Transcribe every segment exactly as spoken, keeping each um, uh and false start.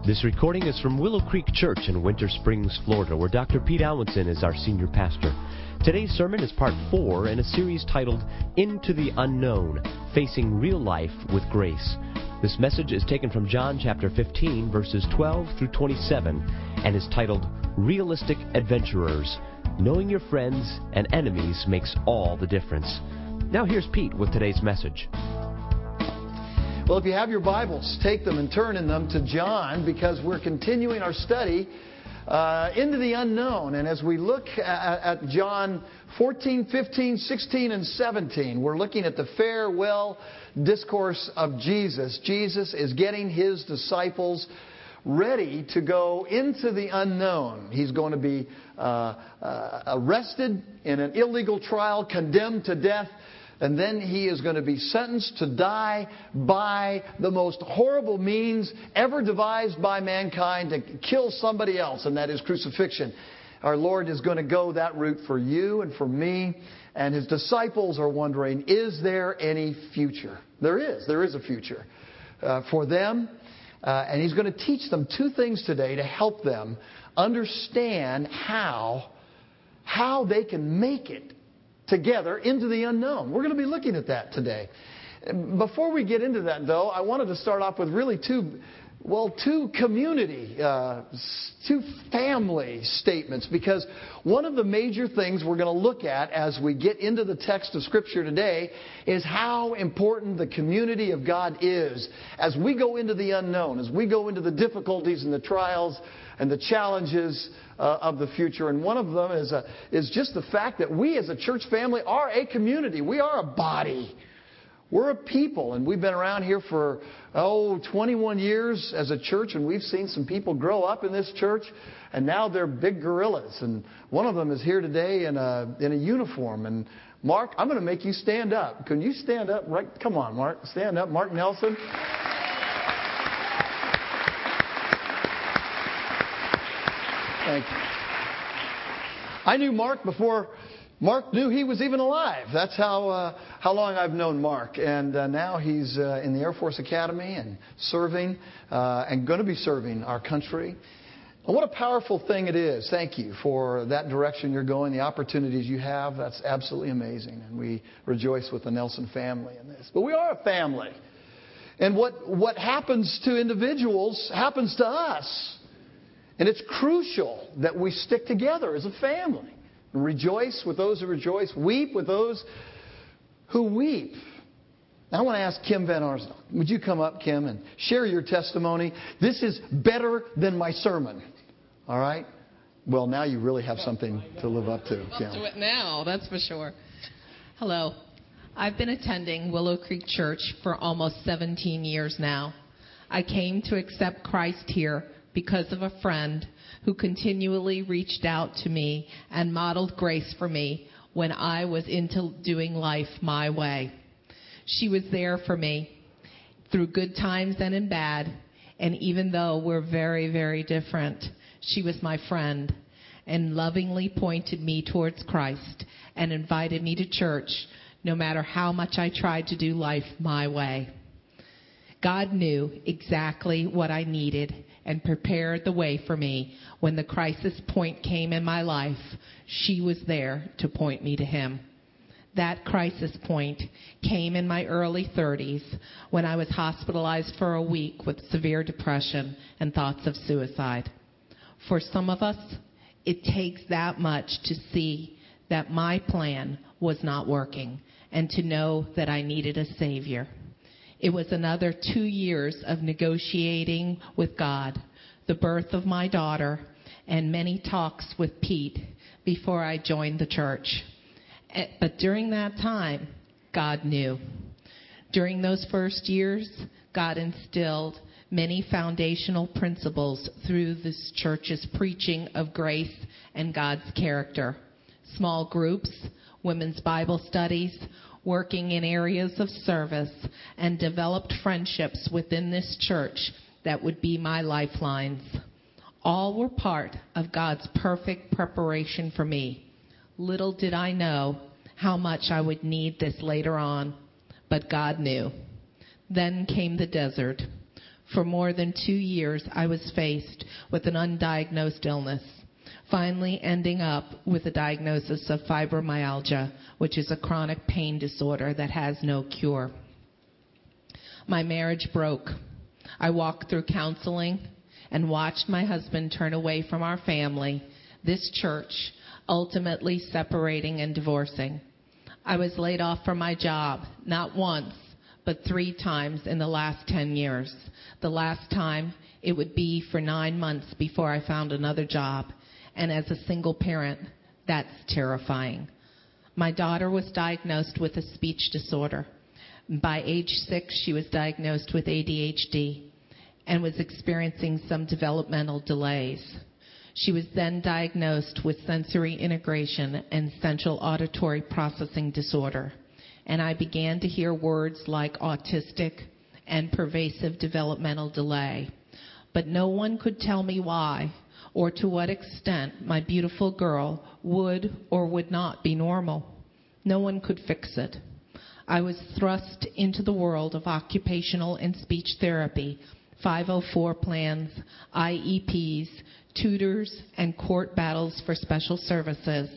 This recording is from Willow Creek Church in Winter Springs, Florida, where Doctor Pete Alwinson is our senior pastor. Today's sermon is part four in a series titled Into the Unknown, Facing Real Life with Grace. This message is taken from John chapter fifteen, verses twelve through twenty-seven, and is titled Realistic Adventurers. Knowing your friends and enemies makes all the difference. Now here's Pete with today's message. Well, if you have your Bibles, take them and turn in them to John, because we're continuing our study uh, into the unknown. And as we look at, at John fourteen, fifteen, sixteen, and seventeen, we're looking at the farewell discourse of Jesus. Jesus is getting His disciples ready to go into the unknown. He's going to be uh, uh, arrested in an illegal trial, condemned to death. And then He is going to be sentenced to die by the most horrible means ever devised by mankind, to kill somebody else, and that is crucifixion. Our Lord is going to go that route for you and for me. And His disciples are wondering, is there any future? There is. There is a future uh, for them. Uh, and He's going to teach them two things today to help them understand how, how they can make it together into the unknown. We're going to be looking at that today. Before we get into that, though, I wanted to start off with really two, well, two community, uh, two family statements, because one of the major things we're going to look at as we get into the text of Scripture today is how important the community of God is as we go into the unknown, as we go into the difficulties and the trials and the challenges uh, of the future. And one of them is, a, is just the fact that we as a church family are a community. We are a body. We're a people. And we've been around here for, oh, twenty-one years as a church. And we've seen some people grow up in this church. And now they're big gorillas. And one of them is here today in a, in a uniform. And Mark, I'm going to make you stand up. Can you stand up? Right? Come on, Mark. Stand up. Mark Nelson. Thank you. I knew Mark before Mark knew he was even alive. That's how uh, how long I've known Mark. And uh, now he's uh, in the Air Force Academy and serving uh, and going to be serving our country. And what a powerful thing it is. Thank you for that direction you're going, the opportunities you have. That's absolutely amazing. And we rejoice with the Nelson family in this. But we are a family. And what, what happens to individuals happens to us. And it's crucial that we stick together as a family. And rejoice with those who rejoice. Weep with those who weep. Now I want to ask Kim Van Arsdale. Would you come up, Kim, and share your testimony? This is better than my sermon. All right? Well, now you really have something to live up to, Kim. Up to it now, that's for sure. Hello. I've been attending Willow Creek Church for almost seventeen years now. I came to accept Christ here because of a friend who continually reached out to me and modeled grace for me when I was into doing life my way. She was there for me through good times and in bad, and even though we're very, very different, she was my friend and lovingly pointed me towards Christ and invited me to church no matter how much I tried to do life my way. God knew exactly what I needed and prepared the way for me. When the crisis point came in my life, she was there to point me to Him. That crisis point came in my early thirties when I was hospitalized for a week with severe depression and thoughts of suicide. For some of us, it takes that much to see that my plan was not working and to know that I needed a Savior. It was another two years of negotiating with God, the birth of my daughter, and many talks with Pete before I joined the church. But during that time, God knew. During those first years, God instilled many foundational principles through this church's preaching of grace and God's character. Small groups, women's Bible studies, working in areas of service, and developed friendships within this church that would be my lifelines. All were part of God's perfect preparation for me. Little did I know how much I would need this later on, but God knew. Then came the desert. For more than two years, I was faced with an undiagnosed illness, finally ending up with a diagnosis of fibromyalgia, which is a chronic pain disorder that has no cure. My marriage broke. I walked through counseling and watched my husband turn away from our family, this church, ultimately separating and divorcing. I was laid off from my job, not once, but three times in the last ten years. The last time, it would be for nine months before I found another job. And as a single parent, that's terrifying. My daughter was diagnosed with a speech disorder. By age six, she was diagnosed with A D H D and was experiencing some developmental delays. She was then diagnosed with sensory integration and central auditory processing disorder. And I began to hear words like autistic and pervasive developmental delay. But no one could tell me why or to what extent my beautiful girl would or would not be normal. No one could fix it. I was thrust into the world of occupational and speech therapy, five oh four plans, I E Ps, tutors, and court battles for special services.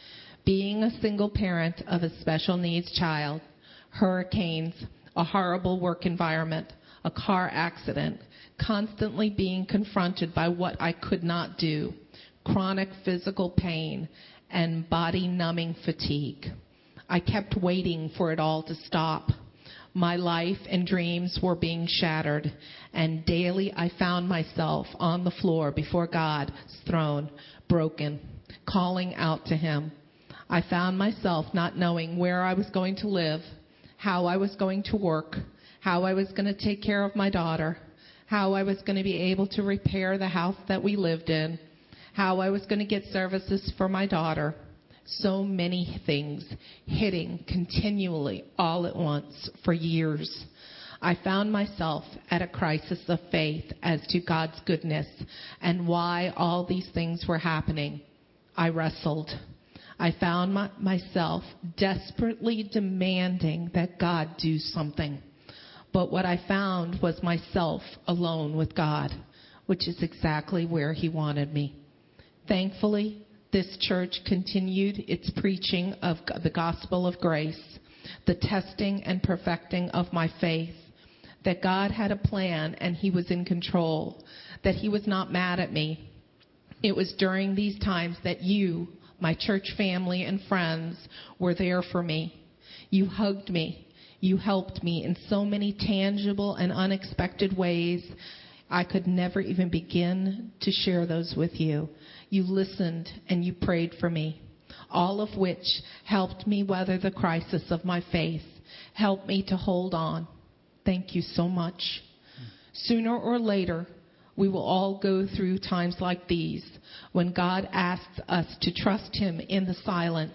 Being a single parent of a special needs child, hurricanes, a horrible work environment, a car accident, constantly being confronted by what I could not do, chronic physical pain, and body-numbing fatigue. I kept waiting for it all to stop. My life and dreams were being shattered, and daily I found myself on the floor before God's throne, broken, calling out to Him. I found myself not knowing where I was going to live, how I was going to work, how I was going to take care of my daughter, how I was going to be able to repair the house that we lived in, how I was going to get services for my daughter. So many things hitting continually all at once for years. I found myself at a crisis of faith as to God's goodness and why all these things were happening. I wrestled. I found my, myself desperately demanding that God do something. But what I found was myself alone with God, which is exactly where He wanted me. Thankfully, this church continued its preaching of the gospel of grace, the testing and perfecting of my faith, that God had a plan and He was in control, that He was not mad at me. It was during these times that you, my church family and friends, were there for me. You hugged me. You helped me in so many tangible and unexpected ways. I could never even begin to share those with you. You listened and you prayed for me, all of which helped me weather the crisis of my faith, helped me to hold on. Thank you so much. Sooner or later, we will all go through times like these when God asks us to trust Him in the silence.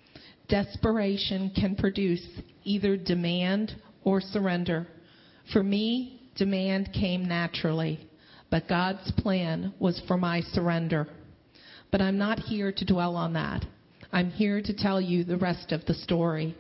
Desperation can produce either demand or surrender. For me, demand came naturally, but God's plan was for my surrender. But I'm not here to dwell on that. I'm here to tell you the rest of the story.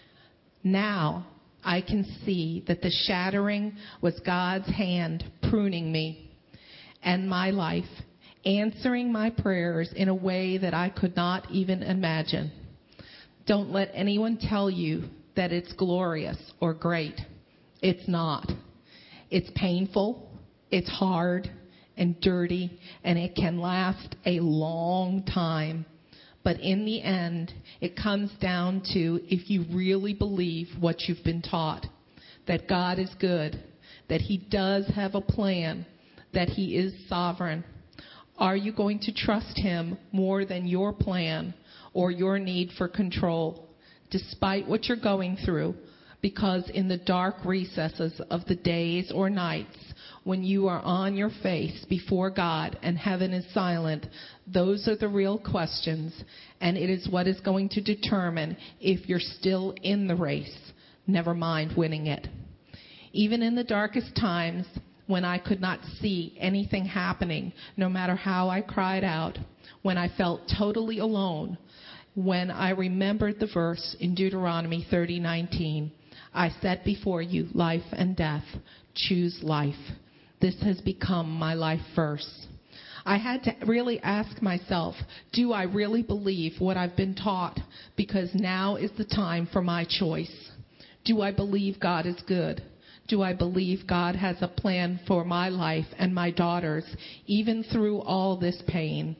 Now, I can see that the shattering was God's hand pruning me and my life, answering my prayers in a way that I could not even imagine. Don't let anyone tell you that it's glorious or great. It's not. It's painful, it's hard and dirty, and it can last a long time. But in the end, it comes down to if you really believe what you've been taught, that God is good, that He does have a plan, that He is sovereign. Are you going to trust Him more than your plan or your need for control, despite what you're going through? Because in the dark recesses of the days or nights, when you are on your face before God and heaven is silent, those are the real questions, and it is what is going to determine if you're still in the race, never mind winning it. Even in the darkest times, when I could not see anything happening, no matter how I cried out, when I felt totally alone, when I remembered the verse in Deuteronomy thirty nineteen, I set before you life and death. Choose life. this has become my life verse. I had to really ask myself, do I really believe what I've been taught? Because now is the time for my choice. Do I believe God is good? Do I believe God has a plan for my life and my daughter's, even through all this pain?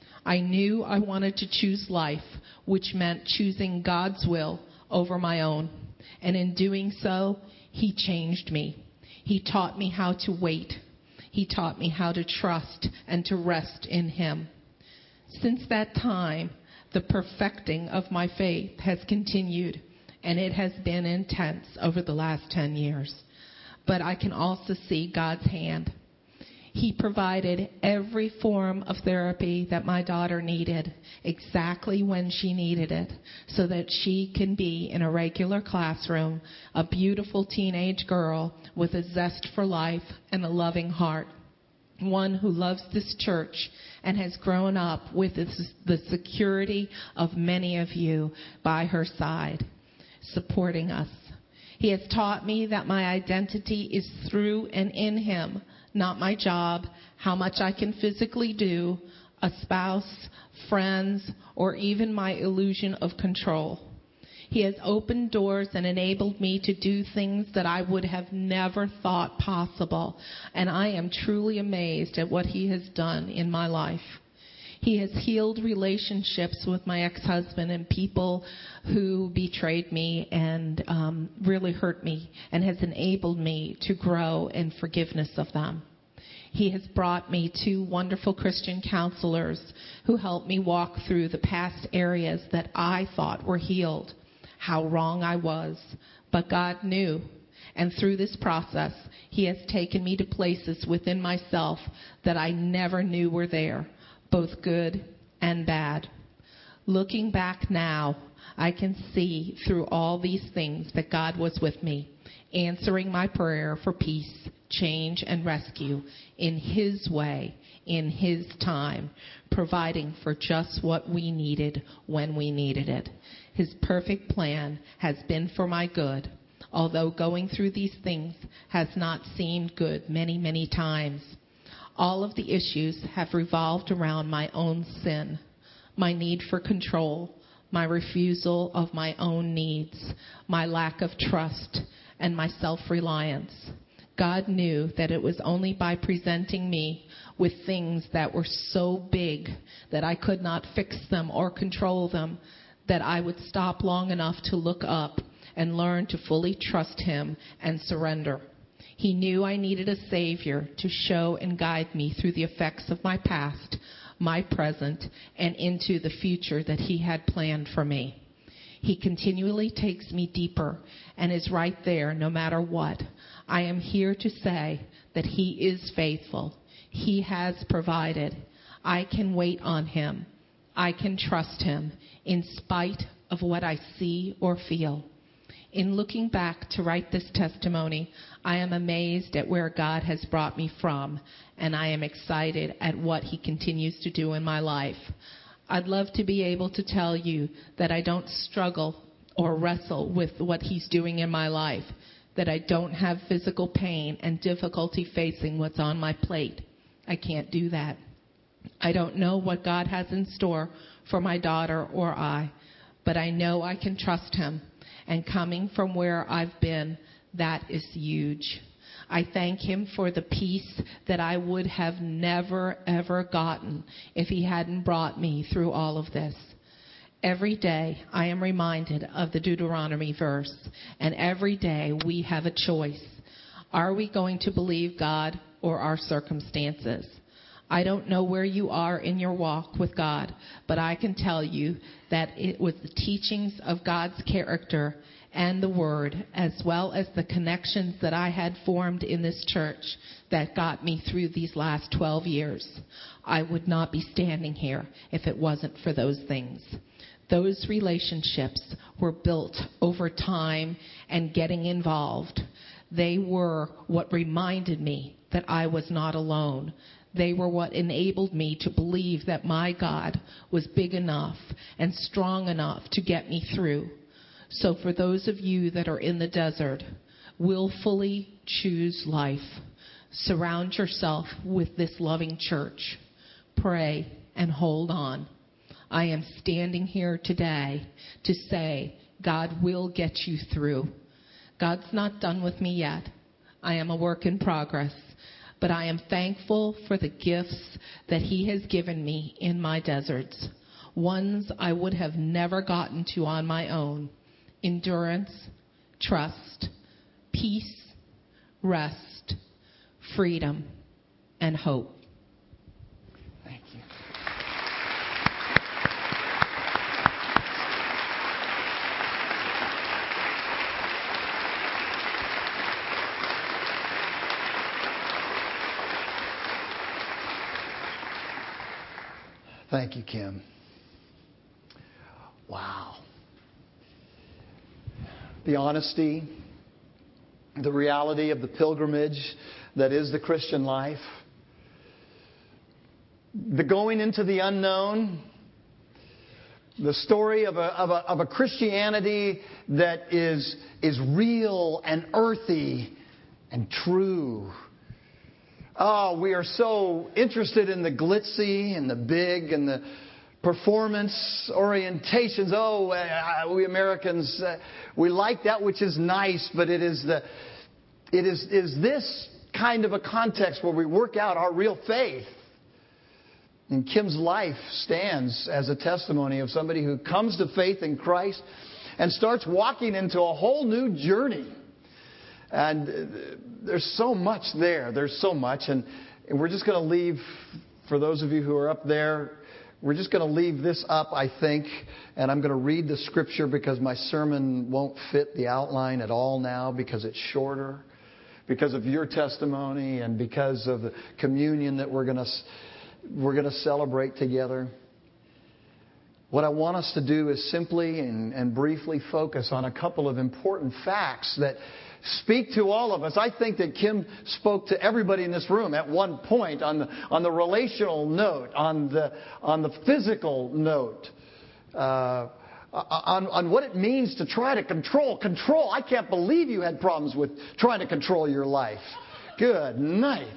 I knew I wanted to choose life, which meant choosing God's will over my own. And in doing so, He changed me. He taught me how to wait. He taught me how to trust and to rest in Him. Since that time, the perfecting of my faith has continued, and it has been intense over the last ten years. But I can also see God's hand. He provided every form of therapy that my daughter needed, exactly when she needed it, so that she can be in a regular classroom, a beautiful teenage girl with a zest for life and a loving heart, one who loves this church and has grown up with the security of many of you by her side, supporting us. He has taught me that my identity is through and in Him, not my job, how much I can physically do, a spouse, friends, or even my illusion of control. He has opened doors and enabled me to do things that I would have never thought possible, and I am truly amazed at what He has done in my life. He has healed relationships with my ex-husband and people who betrayed me and um, really hurt me, and has enabled me to grow in forgiveness of them. He has brought me two wonderful Christian counselors who helped me walk through the past areas that I thought were healed, how wrong I was, but God knew. And through this process, He has taken me to places within myself that I never knew were there, both good and bad. Looking back now, I can see through all these things that God was with me, answering my prayer for peace, change, and rescue in His way, in His time, providing for just what we needed when we needed it. His perfect plan has been for my good, although going through these things has not seemed good many, many times. All of the issues have revolved around my own sin, my need for control, my refusal of my own needs, my lack of trust, and my self-reliance. God knew that it was only by presenting me with things that were so big that I could not fix them or control them that I would stop long enough to look up and learn to fully trust Him and surrender. He knew I needed a Savior to show and guide me through the effects of my past, my present, and into the future that He had planned for me. He continually takes me deeper and is right there no matter what. I am here to say that He is faithful. He has provided. I can wait on Him. I can trust Him in spite of what I see or feel. In looking back to write this testimony, I am amazed at where God has brought me from, and I am excited at what He continues to do in my life. I'd love to be able to tell you that I don't struggle or wrestle with what He's doing in my life, that I don't have physical pain and difficulty facing what's on my plate. I can't do that. I don't know what God has in store for my daughter or I, but I know I can trust Him. And coming from where I've been, that is huge. I thank Him for the peace that I would have never, ever gotten if He hadn't brought me through all of this. Every day I am reminded of the Deuteronomy verse, and every day we have a choice. Are we going to believe God or our circumstances? I don't know where you are in your walk with God, but I can tell you that it was the teachings of God's character and the Word, as well as the connections that I had formed in this church, that got me through these last twelve years. I would not be standing here if it wasn't for those things. Those relationships were built over time and getting involved. They were what reminded me that I was not alone. They were what enabled me to believe that my God was big enough and strong enough to get me through. So for those of you that are in the desert, willfully choose life. Surround yourself with this loving church. Pray and hold on. I am standing here today to say God will get you through. God's not done with me yet. I am a work in progress, but I am thankful for the gifts that He has given me in my deserts, ones I would have never gotten to on my own. Endurance, trust, peace, rest, freedom, and hope. Thank you. Thank you, Kim. Wow. The honesty, the reality of the pilgrimage that is the Christian life, the going into the unknown, the story of a, of a, of a Christianity that is, is real and earthy and true. Oh, we are so interested in the glitzy and the big and the performance orientations. Oh, uh, we Americans, uh, we like that which is nice, but it is the, it is, is this kind of a context where we work out our real faith. And Kim's life stands as a testimony of somebody who comes to faith in Christ and starts walking into a whole new journey. And there's so much there. There's so much. And, and we're just going to leave, for those of you who are up there, we're just going to leave this up, I think. And I'm going to read the scripture because my sermon won't fit the outline at all now because it's shorter. Because of your testimony and because of the communion that we're going to, we're going to celebrate together. What I want us to do is simply and, and briefly focus on a couple of important facts that speak to all of us. I think that Kim spoke to everybody in this room at one point on the on the relational note, on the on the physical note, uh, on on what it means to try to control. Control. I can't believe you had problems with trying to control your life. Good night.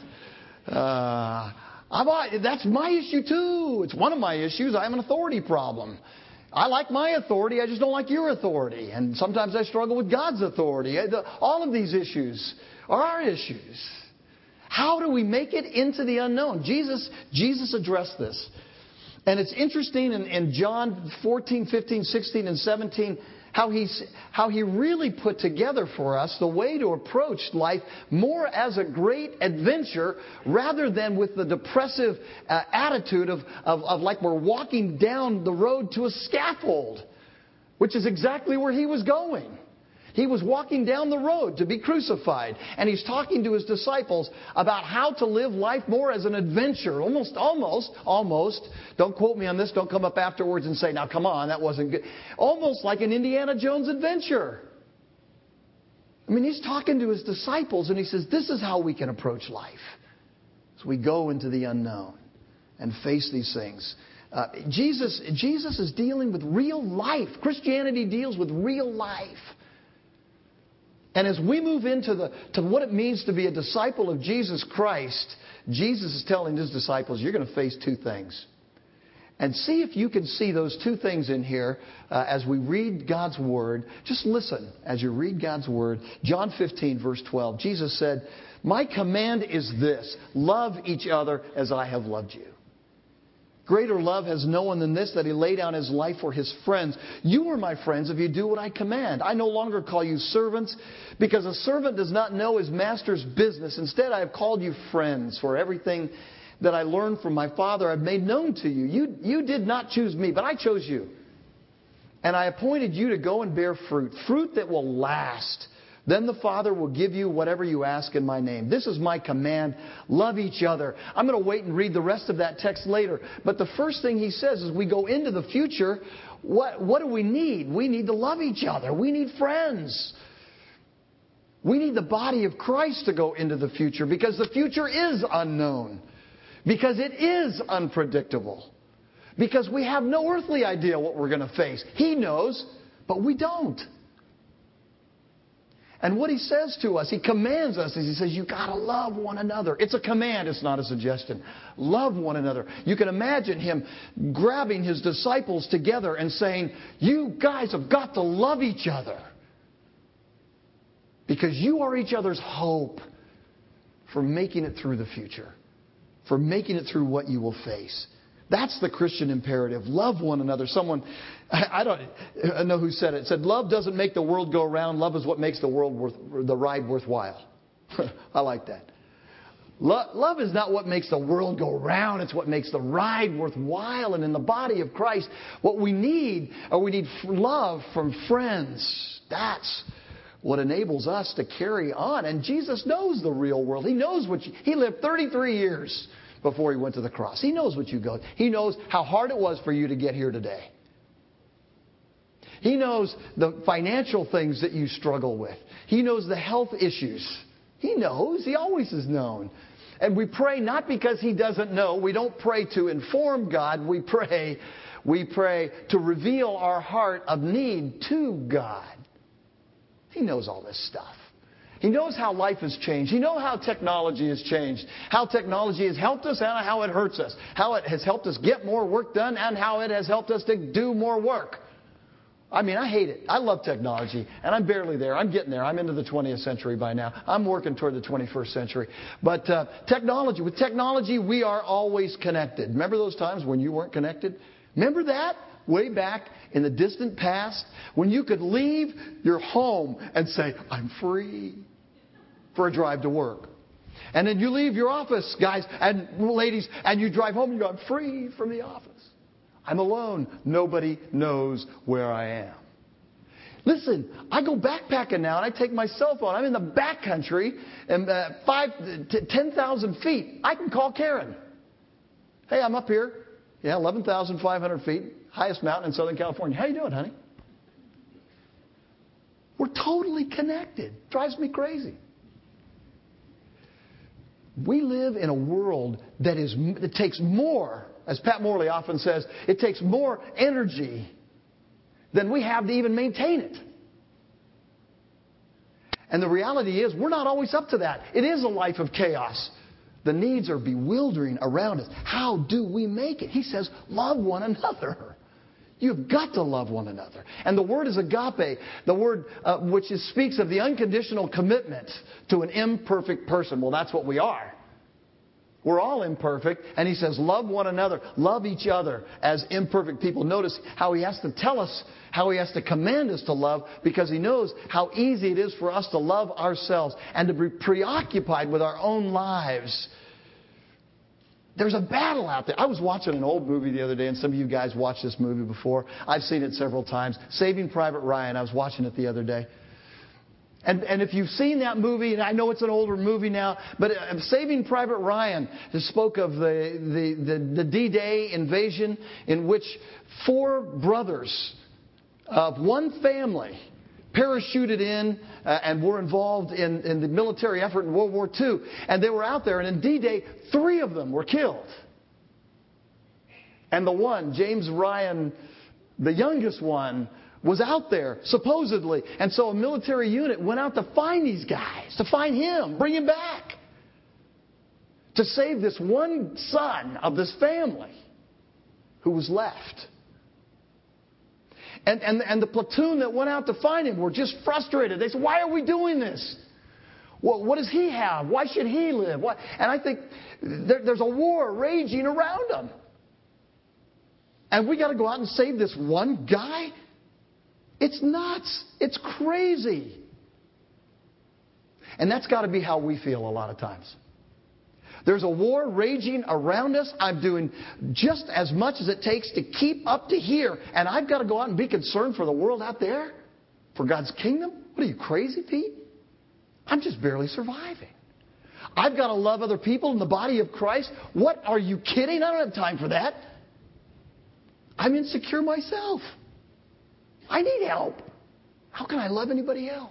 Uh, I'm, that's my issue too. It's one of my issues. I have an authority problem. I like my authority, I just don't like your authority. And sometimes I struggle with God's authority. All of these issues are our issues. How do we make it into the unknown? Jesus, Jesus addressed this. And it's interesting in, in John fourteen, fifteen, sixteen, and seventeen, how, he's, how he really put together for us the way to approach life more as a great adventure rather than with the depressive uh, attitude of, of, of like we're walking down the road to a scaffold, which is exactly where he was going. He was walking down the road to be crucified. And he's talking to his disciples about how to live life more as an adventure. Almost, almost, almost. Don't quote me on this. Don't come up afterwards and say, now come on, that wasn't good. Almost like an Indiana Jones adventure. I mean, he's talking to his disciples and he says, this is how we can approach life. So we go into the unknown and face these things. Uh, Jesus, Jesus is dealing with real life. Christianity deals with real life. And as we move into the to what it means to be a disciple of Jesus Christ, Jesus is telling his disciples, you're going to face two things. And see if you can see those two things in here uh, as we read God's Word. Just listen as you read God's Word. John fifteen, verse twelve. Jesus said, my command is this, love each other as I have loved you. Greater love has no one than this, that he lay down his life for his friends. You are my friends if you do what I command. I no longer call you servants, because a servant does not know his master's business. Instead, I have called you friends, for everything that I learned from my Father I've made known to you. You, you did not choose me, but I chose you. And I appointed you to go and bear fruit, fruit that will last. Then the Father will give you whatever you ask in my name. This is my command. Love each other. I'm going to wait and read the rest of that text later. But the first thing he says is we go into the future. What, what do we need? We need to love each other. We need friends. We need the body of Christ to go into the future because the future is unknown. Because it is unpredictable. Because we have no earthly idea what we're going to face. He knows, but we don't. And what He says to us, He commands us, is He says, you got to love one another. It's a command, it's not a suggestion. Love one another. You can imagine Him grabbing His disciples together and saying, you guys have got to love each other. Because you are each other's hope for making it through the future, for making it through what you will face. That's the Christian imperative. Love one another. Someone, I don't I know who said it. It said, love doesn't make the world go round. Love is what makes the world worth, the ride worthwhile. I like that. Love, love is not what makes the world go round. It's what makes the ride worthwhile. And in the body of Christ, what we need, or we need love from friends. That's what enables us to carry on. And Jesus knows the real world. He knows what you, He lived thirty-three years before He went to the cross. He knows what you go. He knows how hard it was for you to get here today. He knows the financial things that you struggle with. He knows the health issues. He knows. He always has known. And we pray not because He doesn't know. We don't pray to inform God. We pray, we pray to reveal our heart of need to God. He knows all this stuff. He knows how life has changed. He knows how technology has changed. How technology has helped us and how it hurts us. How it has helped us get more work done and how it has helped us to do more work. I mean, I hate it. I love technology. And I'm barely there. I'm getting there. I'm into the twentieth century by now. I'm working toward the twenty-first century. But uh, technology, with technology, we are always connected. Remember those times when you weren't connected? Remember that? Way back in the distant past when you could leave your home and say, I'm free, for a drive to work. And then you leave your office, guys and ladies, and you drive home and you go, I'm free from the office. I'm alone. Nobody knows where I am. Listen, I go backpacking now and I take my cell phone. I'm in the backcountry and uh, five, t- ten thousand feet. I can call Karen. Hey, I'm up here. Yeah, eleven thousand five hundred feet. Highest mountain in Southern California. How you doing, honey? We're totally connected. Drives me crazy. We live in a world that is that takes more, as Pat Morley often says, it takes more energy than we have to even maintain it. And the reality is, we're not always up to that. It is a life of chaos. The needs are bewildering around us. How do we make it? He says, love one another. You've got to love one another. And the word is agape, the word uh, which is, speaks of the unconditional commitment to an imperfect person. Well, that's what we are. We're all imperfect. And He says, love one another. Love each other as imperfect people. Notice how He has to tell us, how He has to command us to love, because He knows how easy it is for us to love ourselves and to be preoccupied with our own lives. There's a battle out there. I was watching an old movie the other day, and some of you guys watched this movie before. I've seen it several times. Saving Private Ryan. I was watching it the other day. And, and if you've seen that movie, and I know it's an older movie now, but uh, Saving Private Ryan spoke of the, the, the, the D-Day invasion in which four brothers of one family parachuted in uh, and were involved in, in the military effort in World War Two. And they were out there, and in D-Day, three of them were killed. And the one, James Ryan, the youngest one, was out there, supposedly. And so a military unit went out to find these guys, to find him, bring him back, to save this one son of this family who was left. And, and, and the platoon that went out to find him were just frustrated. They said, why are we doing this? What, what does he have? Why should he live? Why? And I think there, there's a war raging around them. And we got to go out and save this one guy? It's nuts. It's crazy. And that's got to be how we feel a lot of times. There's a war raging around us. I'm doing just as much as it takes to keep up to here. And I've got to go out and be concerned for the world out there? For God's kingdom? What are you, crazy, Pete? I'm just barely surviving. I've got to love other people in the body of Christ? What, are you kidding? I don't have time for that. I'm insecure myself. I need help. How can I love anybody else?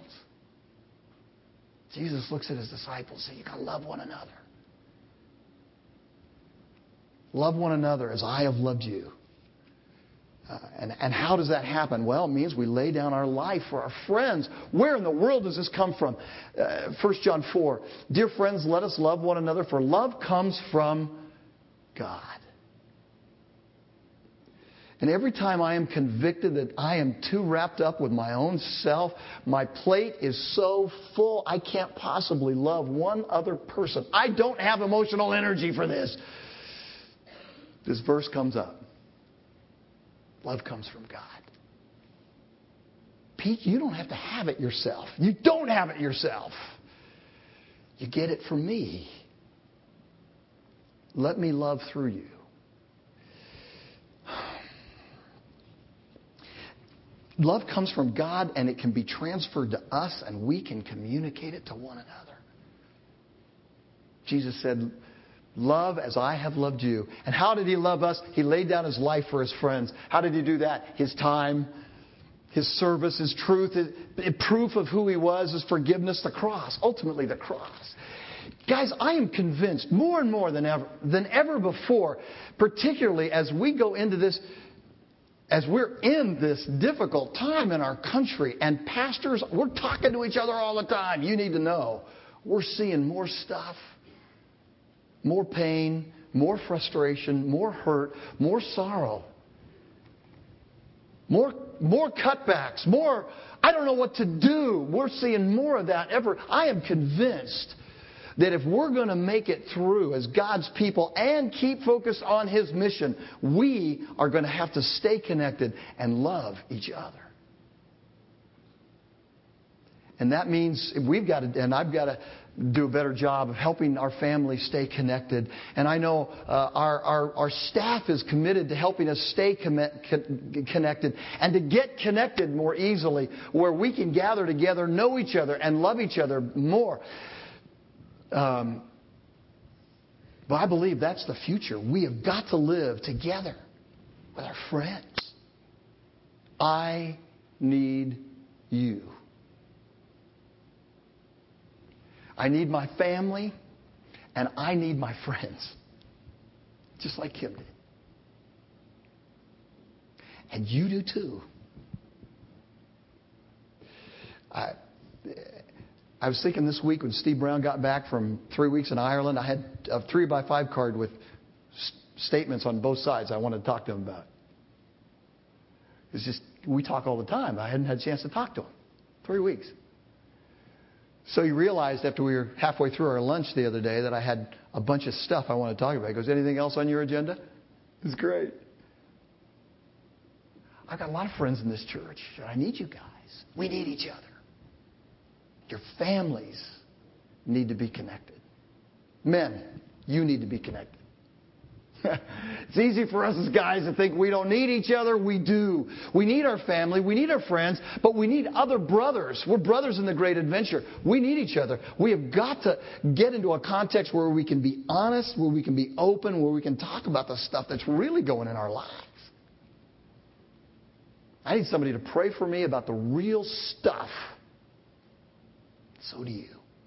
Jesus looks at His disciples and says, you've got to love one another. Love one another as I have loved you. Uh, and, and how does that happen? Well, it means we lay down our life for our friends. Where in the world does this come from? Uh, First John four, dear friends, let us love one another, for love comes from God. And every time I am convicted that I am too wrapped up with my own self, my plate is so full, I can't possibly love one other person. I don't have emotional energy for this. This verse comes up. Love comes from God. Pete, you don't have to have it yourself. You don't have it yourself. You get it from me. Let me love through you. Love comes from God, and it can be transferred to us, and we can communicate it to one another. Jesus said, love as I have loved you. And how did He love us? He laid down His life for His friends. How did He do that? His time, His service, His truth, His, proof of who He was, His forgiveness, the cross. Ultimately, the cross. Guys, I am convinced more and more than ever, than ever before, particularly as we go into this, as we're in this difficult time in our country, and pastors, we're talking to each other all the time. You need to know, we're seeing more stuff. More pain, more frustration, more hurt, more sorrow. More, more cutbacks, more, I don't know what to do. We're seeing more of that ever. I am convinced that if we're going to make it through as God's people and keep focused on His mission, we are going to have to stay connected and love each other. And that means we've got to, and I've got to do a better job of helping our family stay connected. And I know uh, our, our, our staff is committed to helping us stay com- connected and to get connected more easily, where we can gather together, know each other, and love each other more. Um, but I believe that's the future. We have got to live together with our friends. I need you. I need my family, and I need my friends. Just like Kim did. And you do too. I, I was thinking this week when Steve Brown got back from three weeks in Ireland, I had a three by five card with s- statements on both sides I wanted to talk to him about. It's just, we talk all the time. I hadn't had a chance to talk to him. Three weeks. So he realized after we were halfway through our lunch the other day that I had a bunch of stuff I wanted to talk about. He goes, anything else on your agenda? It's great. I've got a lot of friends in this church. I need you guys. We need each other. Your families need to be connected. Men, you need to be connected. It's easy for us as guys to think we don't need each other. We do. We need our family. We need our friends. But we need other brothers. We're brothers in the great adventure. We need each other. We have got to get into a context where we can be honest, where we can be open, where we can talk about the stuff that's really going in our lives. I need somebody to pray for me about the real stuff. So do you.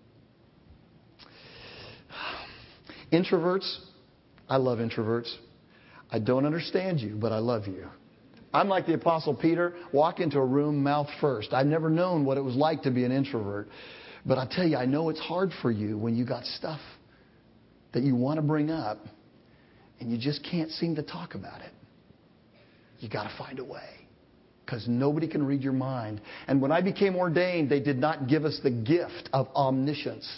Introverts. I love introverts. I don't understand you, but I love you. I'm like the Apostle Peter, walk into a room mouth first. I've never known what it was like to be an introvert. But I tell you, I know it's hard for you when you got stuff that you want to bring up and you just can't seem to talk about it. You got to find a way, because nobody can read your mind. And when I became ordained, they did not give us the gift of omniscience.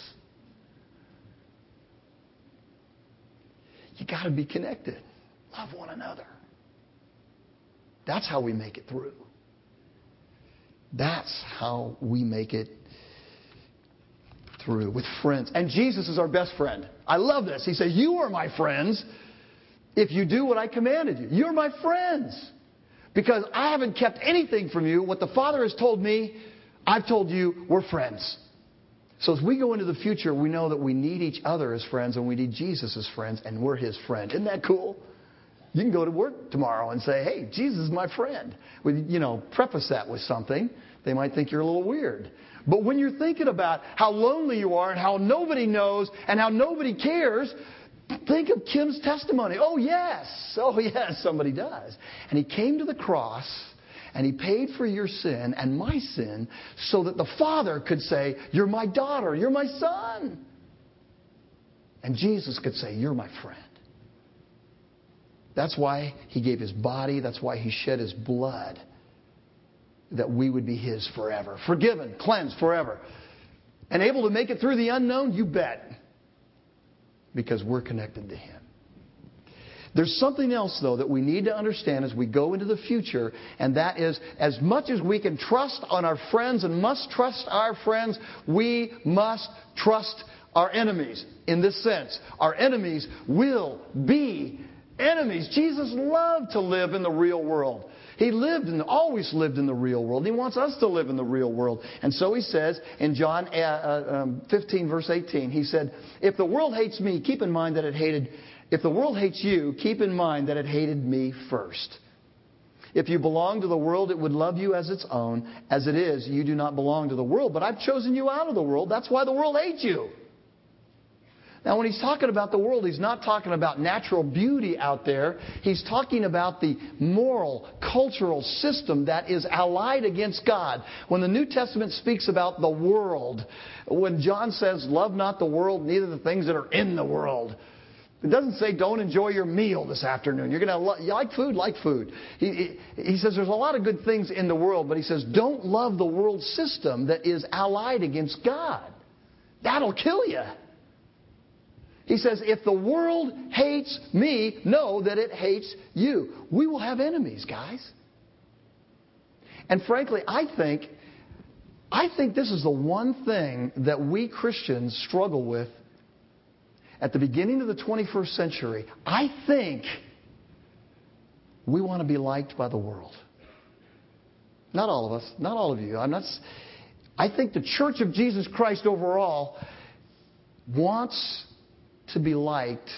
You got to be connected. Love one another. That's how we make it through. That's how we make it through with friends. And Jesus is our best friend. I love this. He says, you are my friends if you do what I commanded you. You're my friends. Because I haven't kept anything from you. What the Father has told me, I've told you, we're friends. So as we go into the future, we know that we need each other as friends, and we need Jesus as friends, and we're His friend. Isn't that cool? You can go to work tomorrow and say, hey, Jesus is my friend. With, you know, preface that with something. They might think you're a little weird. But when you're thinking about how lonely you are and how nobody knows and how nobody cares, Think of Kim's testimony. Oh, yes. Oh, yes, somebody does. And he came to the cross and he paid for your sin and my sin so that the Father could say, you're my daughter, you're my son. And Jesus could say, you're my friend. That's why he gave his body. That's why he shed his blood. That we would be his forever. Forgiven, cleansed forever. And able to make it through the unknown? You bet. Because we're connected to him. There's something else, though, that we need to understand as we go into the future. And that is, as much as we can trust on our friends and must trust our friends, we must trust our enemies. In this sense, our enemies will be enemies. Jesus loved to live in the real world. He lived and always lived in the real world. He wants us to live in the real world. And so he says in John fifteen, verse eighteen, he said, if the world hates me, keep in mind that it hated, if the world hates you, keep in mind that it hated me first. If you belong to the world, it would love you as its own. As it is, you do not belong to the world, but I've chosen you out of the world. That's why the world hates you. Now, when he's talking about the world, he's not talking about natural beauty out there. He's talking about the moral, cultural system that is allied against God. When the New Testament speaks about the world, when John says, love not the world, neither the things that are in the world, it doesn't say don't enjoy your meal this afternoon. You're going to lo- you like food, like food. He, he, he says there's a lot of good things in the world, but he says don't love the world system that is allied against God. That'll kill you. He says, if the world hates me, know that it hates you. We will have enemies, guys. And frankly, I think, I think this is the one thing that we Christians struggle with at the beginning of the twenty-first century. I think we want to be liked by the world. Not all of us, not all of you. I'm not. I think the Church of Jesus Christ overall wants to be liked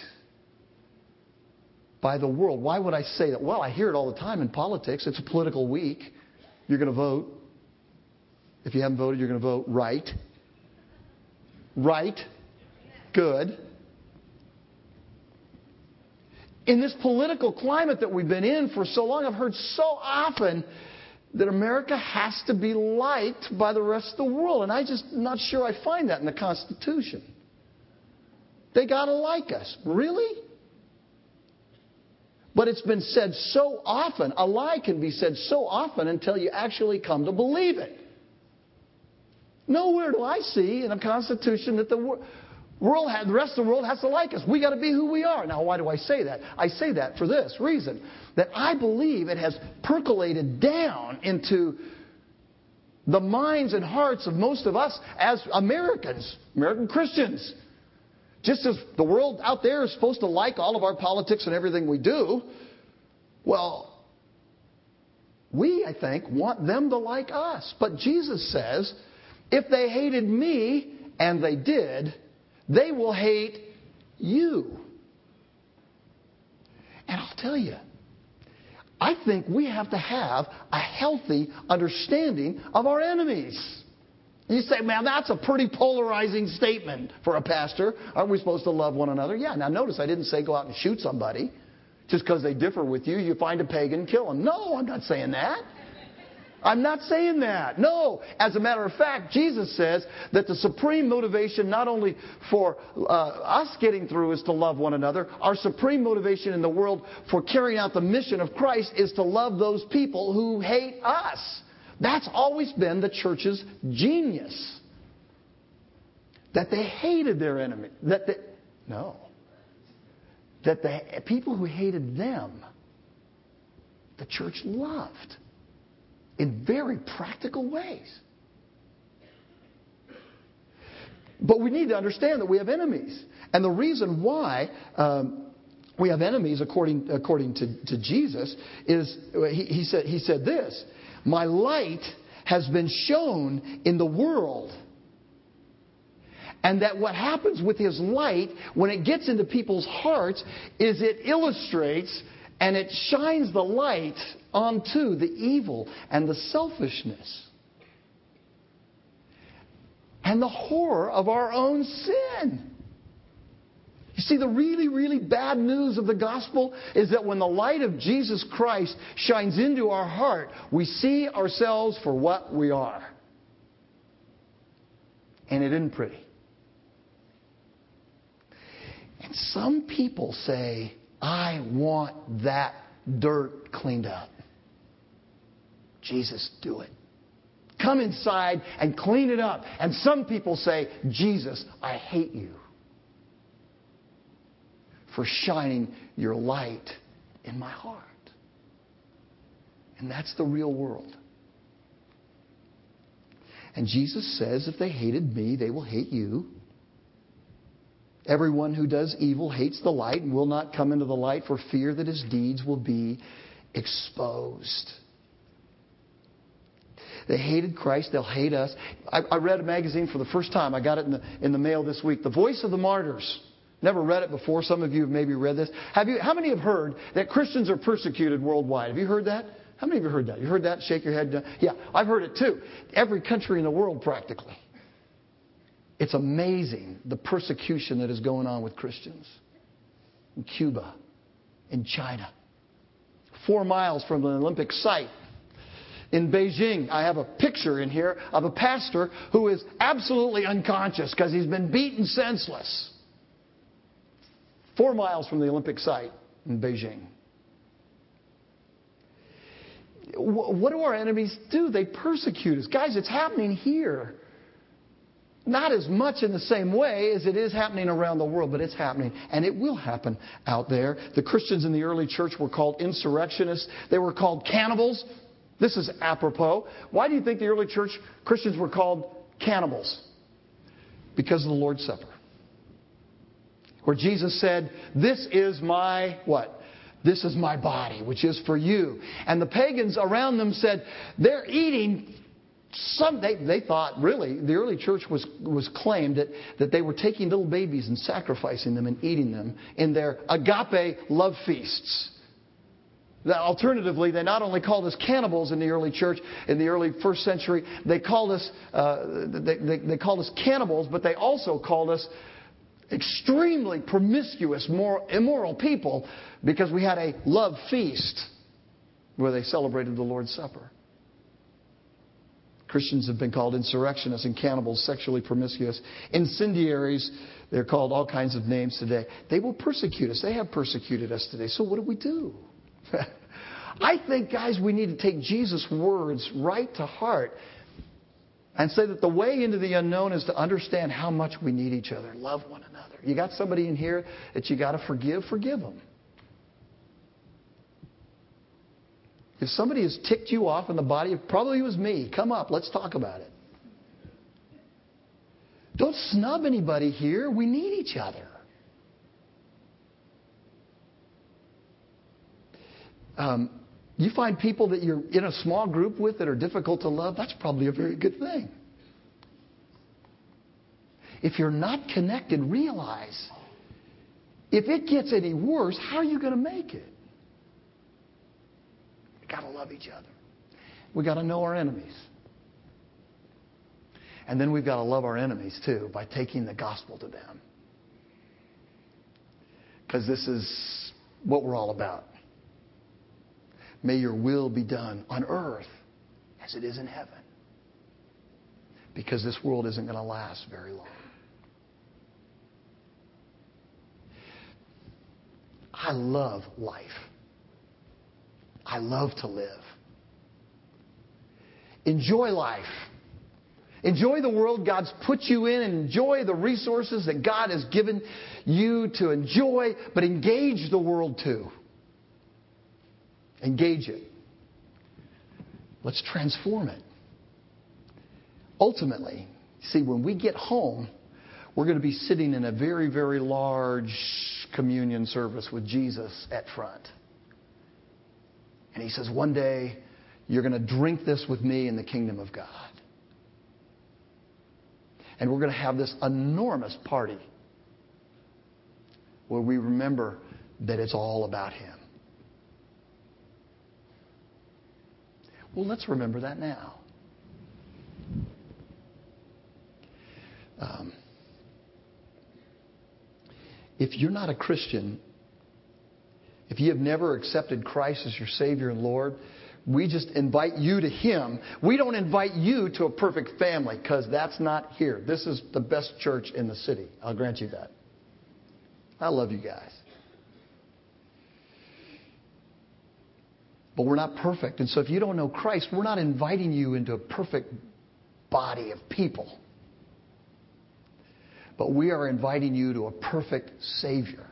by the world. Why would I say that? Well, I hear it all the time in politics. It's a political week. You're going to vote. If you haven't voted, you're going to vote right. Right. Good. In this political climate that we've been in for so long, I've heard so often that America has to be liked by the rest of the world. And I just am not sure I find that in the Constitution. They got to like us. Really? But it's been said so often. A lie can be said so often until you actually come to believe it. Nowhere do I see in the Constitution that the world, the rest of the world has to like us. We got to be who we are. Now, why do I say that? I say that for this reason. That I believe it has percolated down into the minds and hearts of most of us as Americans, American Christians. Just as the world out there is supposed to like all of our politics and everything we do, well, we, I think, want them to like us. But Jesus says, if they hated me, and they did, they will hate you. And I'll tell you, I think we have to have a healthy understanding of our enemies. You say, man, that's a pretty polarizing statement for a pastor. Aren't we supposed to love one another? Yeah, now notice I didn't say go out and shoot somebody. Just because they differ with you, you find a pagan, kill him. No, I'm not saying that. I'm not saying that. No. As a matter of fact, Jesus says that the supreme motivation not only for uh, us getting through is to love one another. Our supreme motivation in the world for carrying out the mission of Christ is to love those people who hate us. That's always been the church's genius. That they hated their enemy. That they, no. That the people who hated them, the church loved. In very practical ways. But we need to understand that we have enemies. And the reason why um, we have enemies, according, according to, to Jesus, is he, he, said, he said this. My light has been shown in the world. And that what happens with His light, when it gets into people's hearts, is it illustrates and it shines the light onto the evil and the selfishness and the horror of our own sin. You see, the really, really bad news of the gospel is that when the light of Jesus Christ shines into our heart, we see ourselves for what we are. And it isn't pretty. And some people say, I want that dirt cleaned up. Jesus, do it. Come inside and clean it up. And some people say, Jesus, I hate you for shining your light in my heart. And that's the real world. And Jesus says, if they hated me, they will hate you. Everyone who does evil hates the light and will not come into the light for fear that his deeds will be exposed. They hated Christ. They'll hate us. I, I read a magazine for the first time. I got it in the, in the mail this week. The Voice of the Martyrs. Never read it before. Some of you have maybe read this. Have you? How many have heard that Christians are persecuted worldwide? Have you heard that? How many of you heard that? You heard that? Shake your head. Yeah, I've heard it too. Every country in the world practically. It's amazing the persecution that is going on with Christians. In Cuba, in China. Four miles from the Olympic site. In Beijing, I have a picture in here of a pastor who is absolutely unconscious because he's been beaten senseless. Four miles from the Olympic site in Beijing. What do our enemies do? They persecute us. Guys, it's happening here. Not as much in the same way as it is happening around the world, but it's happening. And it will happen out there. The Christians in the early church were called insurrectionists. They were called cannibals. This is apropos. Why do you think the early church Christians were called cannibals? Because of the Lord's Supper. Where Jesus said, this is my, what? This is my body, which is for you. And the pagans around them said, they're eating some, they, they thought, really, the early church was, was claimed that, that they were taking little babies and sacrificing them and eating them in their agape love feasts. Now, alternatively, they not only called us cannibals in the early church, in the early first century, they called us, uh, they, they, they called us cannibals, but they also called us extremely promiscuous, more immoral people because we had a love feast where they celebrated the Lord's Supper. Christians have been called insurrectionists and cannibals, sexually promiscuous, incendiaries. They're called all kinds of names today. They will persecute us. They have persecuted us today. So what do we do? I think, guys, we need to take Jesus' words right to heart and say that the way into the unknown is to understand how much we need each other. Love one another. You got somebody in here that you got to forgive, forgive them. If somebody has ticked you off in the body, probably it was me. Come up, let's talk about it. Don't snub anybody here. We need each other. Um, you find people that you're in a small group with that are difficult to love, that's probably a very good thing. If you're not connected, realize if it gets any worse, how are you going to make it? We've got to love each other. We've got to know our enemies. And then we've got to love our enemies too by taking the gospel to them. Because this is what we're all about. May your will be done on earth as it is in heaven. Because this world isn't going to last very long. I love life. I love to live. Enjoy life. Enjoy the world God's put you in. Enjoy the resources that God has given you to enjoy. But engage the world too. Engage it. Let's transform it. Ultimately, see, when we get home, we're going to be sitting in a very, very large communion service with Jesus at front. And He says, one day, you're going to drink this with me in the kingdom of God. And we're going to have this enormous party where we remember that it's all about Him. Well, let's remember that now. Um, if you're not a Christian, if you have never accepted Christ as your Savior and Lord, we just invite you to Him. We don't invite you to a perfect family, because that's not here. This is the best church in the city. I'll grant you that. I love you guys. But we're not perfect. And so if you don't know Christ, we're not inviting you into a perfect body of people. But we are inviting you to a perfect Savior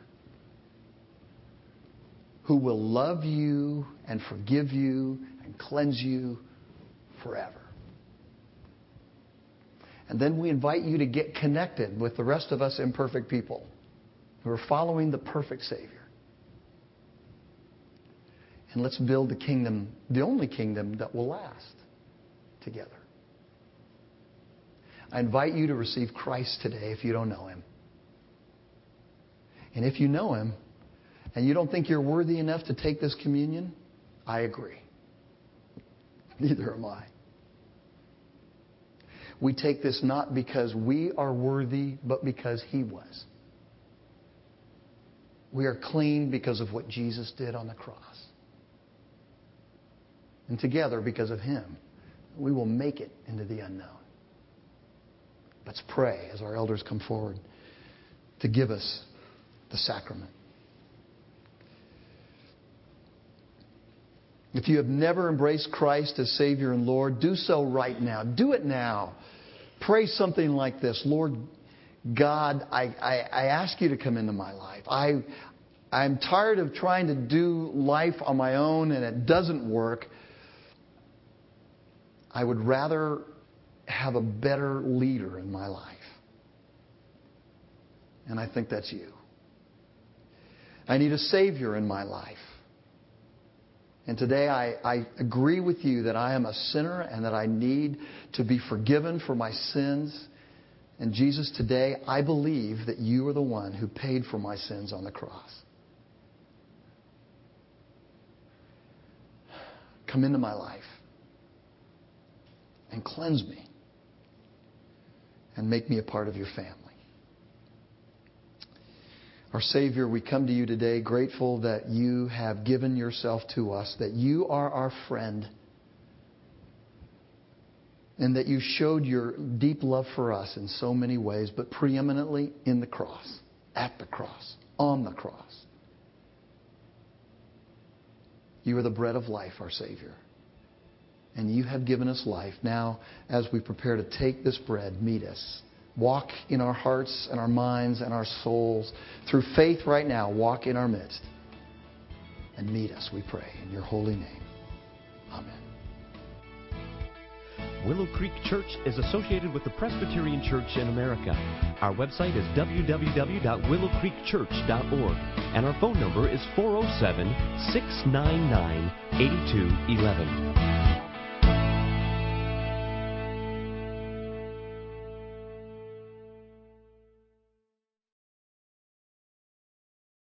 who will love you and forgive you and cleanse you forever. And then we invite you to get connected with the rest of us imperfect people who are following the perfect Savior. And let's build the kingdom, the only kingdom that will last, together. I invite you to receive Christ today if you don't know Him. And if you know Him, and you don't think you're worthy enough to take this communion, I agree. Neither am I. We take this not because we are worthy, but because He was. We are clean because of what Jesus did on the cross. And together, because of Him, we will make it into the unknown. Let's pray as our elders come forward to give us the sacrament. If you have never embraced Christ as Savior and Lord, do so right now. Do it now. Pray something like this. Lord God, I, I, I ask you to come into my life. I, I'm tired of trying to do life on my own and it doesn't work. I would rather have a better leader in my life. And I think that's you. I need a Savior in my life. And today I, I agree with you that I am a sinner and that I need to be forgiven for my sins. And Jesus, today I believe that you are the one who paid for my sins on the cross. Come into my life and cleanse me and make me a part of your family. Our Savior, we come to you today grateful that you have given yourself to us, that you are our friend, and that you showed your deep love for us in so many ways, but preeminently in the cross, at the cross, on the cross. You are the bread of life, our Savior. And you have given us life. Now, as we prepare to take this bread, meet us. Walk in our hearts and our minds and our souls. Through faith right now, walk in our midst. And meet us, we pray, in your holy name. Amen. Willow Creek Church is associated with the Presbyterian Church in America. Our website is w w w dot willow creek church dot org. And our phone number is four oh seven, six nine nine, eight two one one.